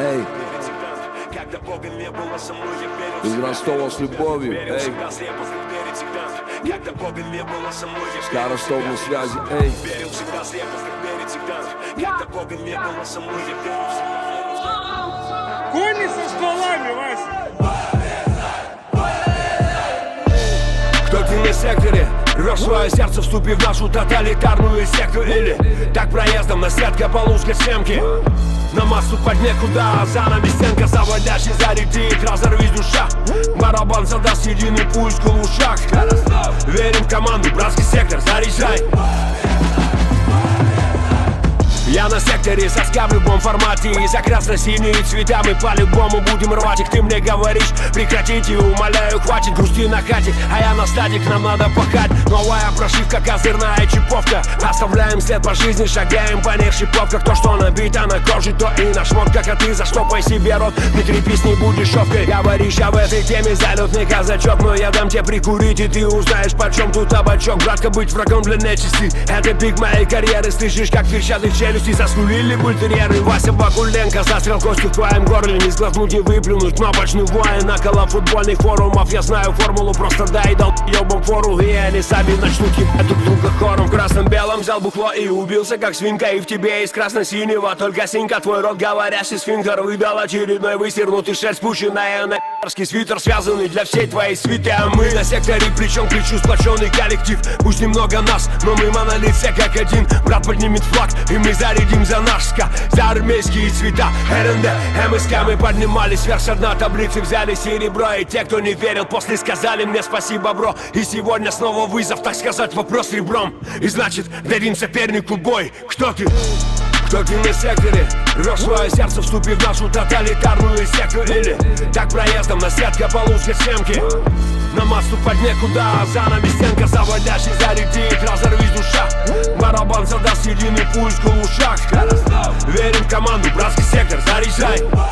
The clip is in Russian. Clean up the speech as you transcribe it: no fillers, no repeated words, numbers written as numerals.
Эй, из Ростова с любовью, эй, с Ростов на связи, эй. Кони со стволами, Вася! Кто ты на секторе? Рвешь свое сердце, вступив в нашу тоталитарную секту. Или так проездом на сетка полузкой схемки. На массу под некуда, за нами стенка. Заводящий зарядит, разорвись душа. Барабан задаст единый пульс в ушах. Верим в команду, братский сектор, заряжай. Я на секторе, соска в любом формате. И за красно-синие цвета мы по-любому будем рвать их. Ты мне говоришь, прекратите, умоляю, хватит грусти на хате. А я на стадик, нам надо пахать. Новая прошивка, козырная чиповка. Оставляем след по жизни, шагаем по ней в шиповках. То, что набито на коже, то и на шмотках. А ты заштопай себе рот, не трепись, не будешь шовкой. Говоришь, я в этой теме залетный казачок. Но я дам тебе прикурить, и ты узнаешь, почем тут табачок. Братка, быть врагом для нечисти — это пик моей карьеры. Слышишь, как трещат их челюсти. Заскулили бультерьеры. Вася Бакуленко застрял костью в твоем горле. Не сглотнуть, не выплюнуть. Кнопочный воин около футбольных форумов. Я знаю формулу, просто дай долбом фору. И они сами начнут ебать друг друга хором. В красном-белом взял бухло и убился как свинка. И в тебе из красно-синего только синька. Твой рот говорящий сфинктер выдал очередной высернутый шерсть, пущенная на ***ский свитер, связанный для всей твоей свиты. А мы на секторе плечом к плечу, сплоченный коллектив. Пусть немного нас, но мы монолит все как один. Брат поднимет флаг, и мы зарядим за наш ска, за армейские цвета. РНД, МСК, мы поднимались вверх с дна таблицы, взяли серебро. И те, кто не верил, после сказали мне спасибо, бро. И сегодня снова вызов, так сказать, вопрос ребром. И значит, дадим сопернику бой. Кто ты? Кто ты на секторе? Рвешь свое сердце, вступив в нашу тоталитарную секту. Или так проездом на сетка полузкой схемки. На массу под некуда, за нами стенка. Заводящий зарядит, разорвись душа. Барабан задаст единый пульс в ушах. Верим в команду, братский сектор, заряжай.